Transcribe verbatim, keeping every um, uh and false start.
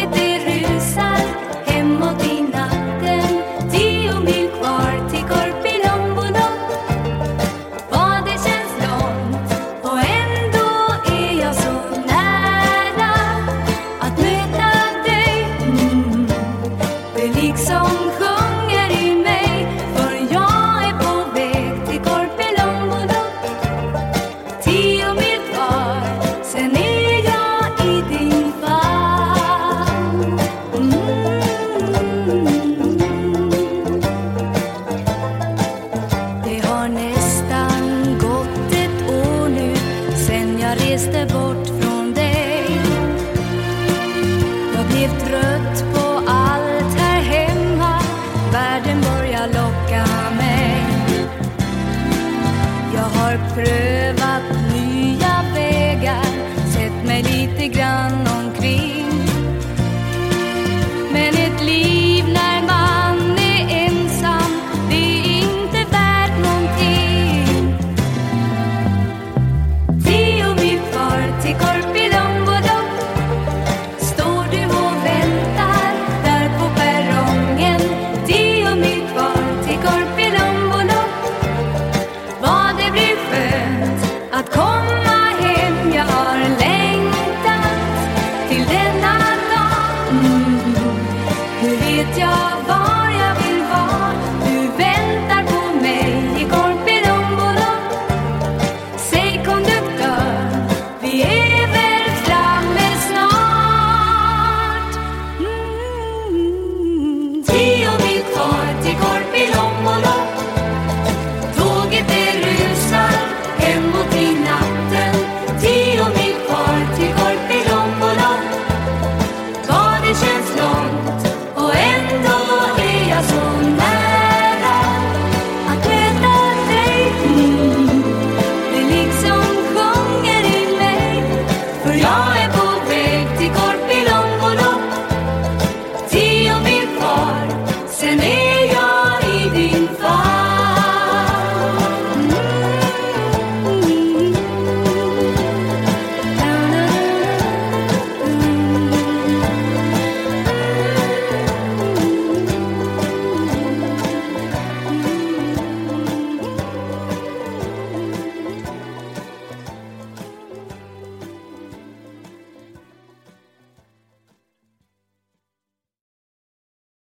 tåget det rusar hemåt i natten. Tio mil kvar till Korpilombolo. Vad det känns långt och ändå är jag så nära att möta dig. Mm. Det liksom sjunger i mig, för jag är på väg till Korpilombolo. Tio mil kvar, sen är jag i din famn. Mm. Det har nästan gått ett år nu sen jag reste bort från dig. Jag blev trött på